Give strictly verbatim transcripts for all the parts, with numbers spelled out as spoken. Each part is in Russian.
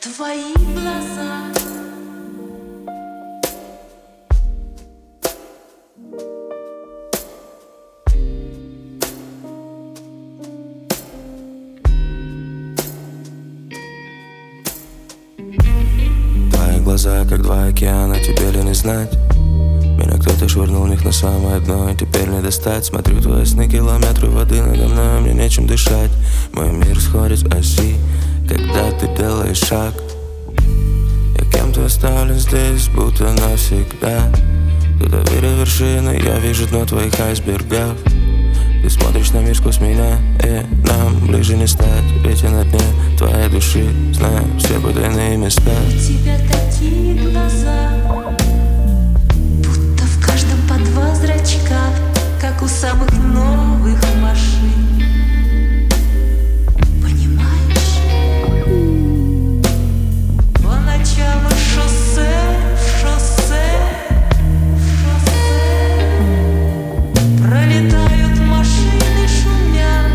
твои глаза. Твои глаза, как два океана, тебе ли не знать? Меня кто-то швырнул в них на самое дно, и теперь не достать. Смотрю твои сны, километры воды надо мной, мне нечем дышать. Мой мир сходит с оси, когда ты делаешь шаг. Я кем-то оставлен здесь, будто навсегда. Кто-то верит в вершины, я вижу дно твоих айсбергов. Ты смотришь на мир сквозь меня, и нам ближе не стать. Ведь я на дне твоей души знаю все потайные места. У тебя такие глаза, будто в каждом по два зрачка, как у самых новых машин. Понимаешь? По ночам и шоссе, шоссе, шоссе пролетают машины шумя.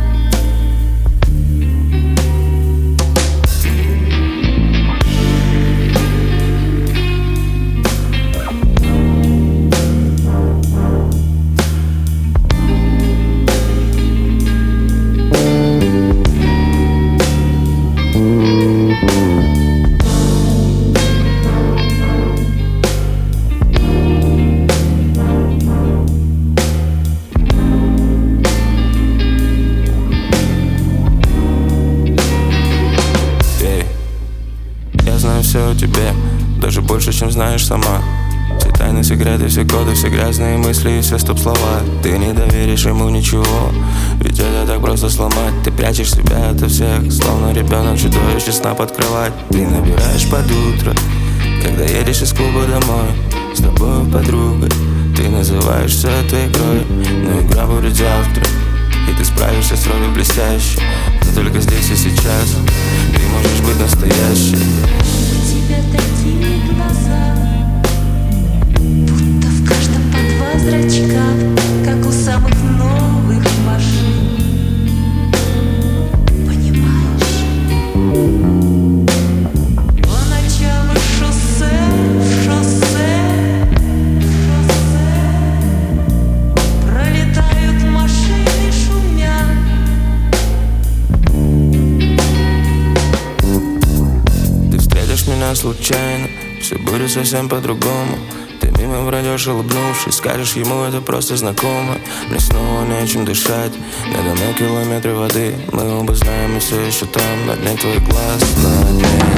Я знаю все о тебе, даже больше, чем знаешь сама. Все тайны, секреты, все коды, все грязные мысли и все стоп-слова. Ты не доверишь ему ничего, ведь это так просто сломать. Ты прячешь себя ото всех, словно ребенок, чудовище сна под кровать. Ты набираешь под утро, когда едешь из клуба домой с тобой подругой. Ты называешься этой игрой, но игра будет завтра, и ты справишься с ролью блестяще. Но только здесь и сейчас ты можешь быть настоящей. У тебя такие глаза, будто в каждом по два зрачка, как у самых новых машин. Понимаешь? По ночам и шоссе, шоссе, шоссе пролетают машины шумя. Ты встретишь меня случайно, все будет совсем по-другому. Ты мимо пройдешь, улыбнувшись, скажешь ему, это просто знакомо. Мне снова нечем дышать, надо мной километры воды. Мы оба знаем, и все еще там, на дне твоих глаз, на дне.